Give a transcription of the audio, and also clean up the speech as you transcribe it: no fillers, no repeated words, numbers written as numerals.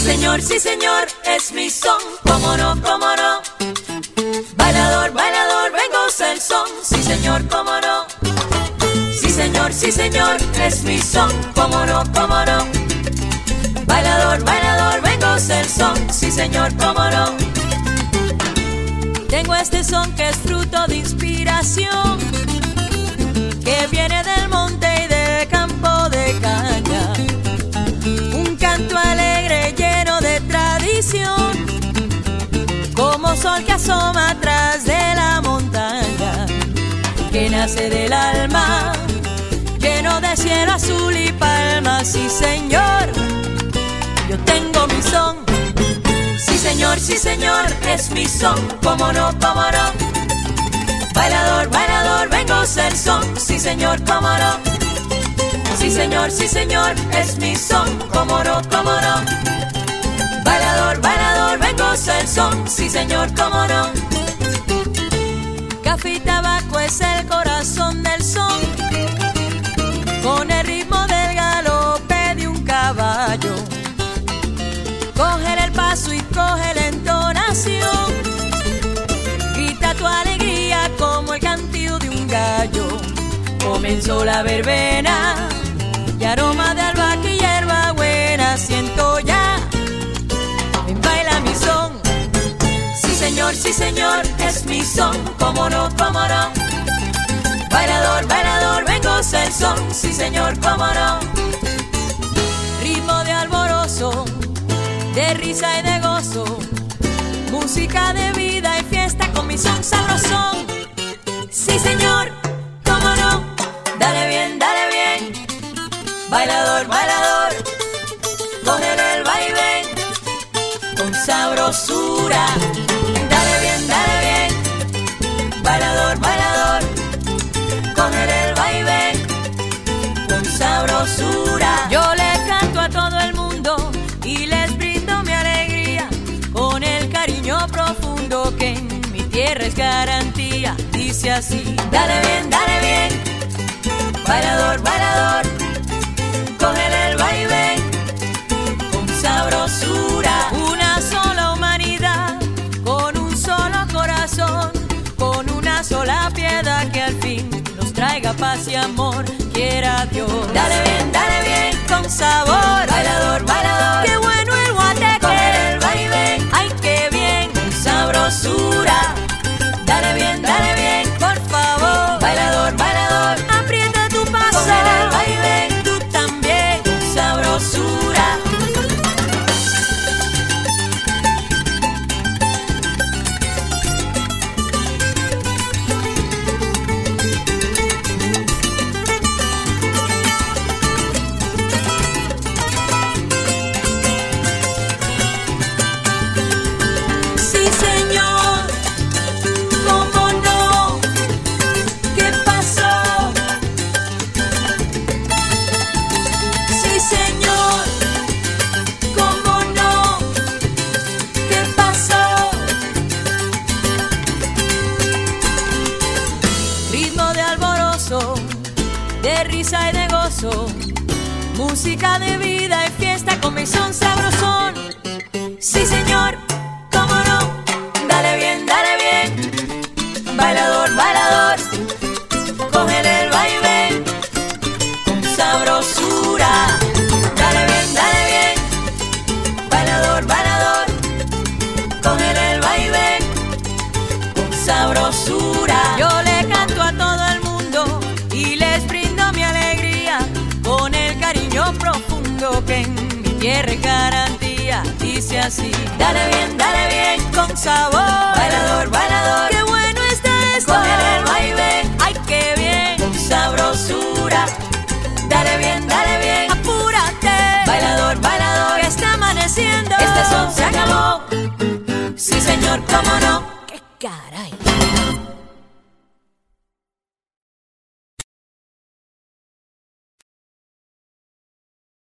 sí señor, es mi son, cómo no, cómo no. Bailador, bailador, vengo a el son, sí señor, cómo no. Sí señor, es mi son, cómo no, cómo no. Bailador, bailador, vengo a el son, sí señor, cómo no. Tengo este son que es fruto de inspiración, que viene del monte y del campo de caña. Un canto alegre lleno de tradición, como sol que asoma atrás de la montaña, que nace del alma, lleno de cielo azul y palmas. Sí señor, yo tengo mi son. Sí señor, es mi son, cómo no, cómo no. Bailador, bailador, vengo a el son, sí señor, cómo no. Sí señor, es mi son, cómo no, cómo no. Bailador, bailador, vengo a el son, sí señor, cómo no. Café y tabaco es el corazón del son, con el ritmo del galope de un caballo. Coge el paso y coge la entonación, grita tu alegría como el cantillo de un gallo. Comenzó la verbena y aroma de albahaca y hierba buena siento ya, ven baila mi son. Sí señor, es mi son, cómo no, cómo no. Bailador, bailador, vengo a el son, sí señor, cómo no. Ritmo de alborozo, de risa y de gozo, música de vida y fiesta con mi son sabrosón. Sí señor, cómo no, dale bien, bailador, bailador, cógele el vaivén con sabrosura. Dale bien, bailador, bailador, cógele el vaivén con sabrosura. Yo le canto a todo el mundo y les brindo mi alegría, con el cariño profundo que en mi tierra es garantía. Dice así: dale bien, bailador, bailador, cógele el vaivén con sabrosura. Una sola humanidad, con un solo corazón, con una sola piedad que al fin nos traiga paz y amor, quiera Dios. Dale bien, con sabor, bailador, bailador, qué bueno el guateque, cógele el vaivén, ay qué bien, con sabrosura. Dale bien, por favor, bailador, bailador, aprieta tu paso, cógele el vaivén, tú también, con sabrosura. De risa y de gozo, música de vida y fiesta con mi son sabrosón. Sí señor, cómo no, dale bien, bailador, bailador, cógele el vaivén con sabrosura. Dale bien, bailador, bailador, cógele el vaivén con sabrosura. Yo le canto a todo el mundo y les brindo mi alegría, con el cariño profundo que en mi tierra es garantía. Dice así: dale bien, con sabor, bailador, bailador, qué bueno está esto, cógele el vaivén, ay qué bien, con sabrosura. Dale bien, apúrate, bailador, bailador, que está amaneciendo, este son se acabó. Sí señor, cómo no, qué caray.